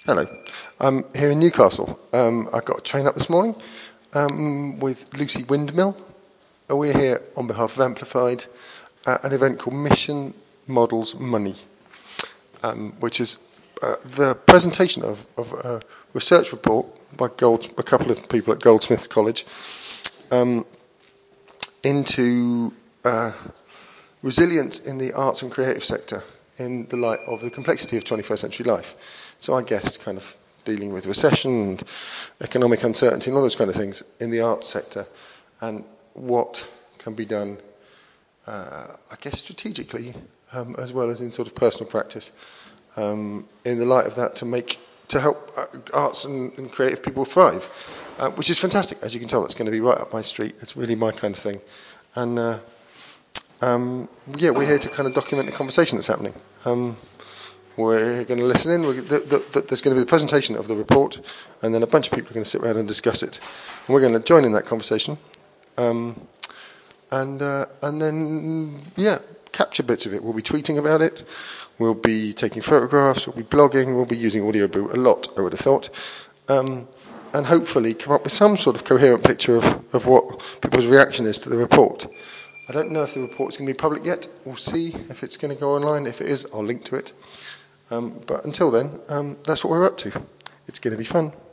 Hello. I'm here in Newcastle. I got a train up this morning with Lucy Windmill. We're here on behalf of Amplified at an event called Mission Models Money, which is the presentation of a research report by a couple of people at Goldsmiths College into resilience in the arts and creative sector in the light of the complexity of 21st century life. So I guess kind of dealing with recession and economic uncertainty and all those kind of things in the arts sector, and what can be done, I guess, strategically, as well as in sort of personal practice, in the light of that to help arts and creative people thrive, which is fantastic. As you can tell, that's going to be right up my street. It's really my kind of thing. And we're here to kind of document the conversation that's happening. We're going to listen in. There's going to be the presentation of the report, and then a bunch of people are going to sit around and discuss it. And we're going to join in that conversation, and then capture bits of it. We'll be tweeting about it. We'll be taking photographs. We'll be blogging. We'll be using audio a lot, I would have thought, and hopefully come up with some sort of coherent picture of what people's reaction is to the report. I don't know if the report's going to be public yet. We'll see if it's going to go online. If it is, I'll link to it. But until then, that's what we're up to. It's going to be fun.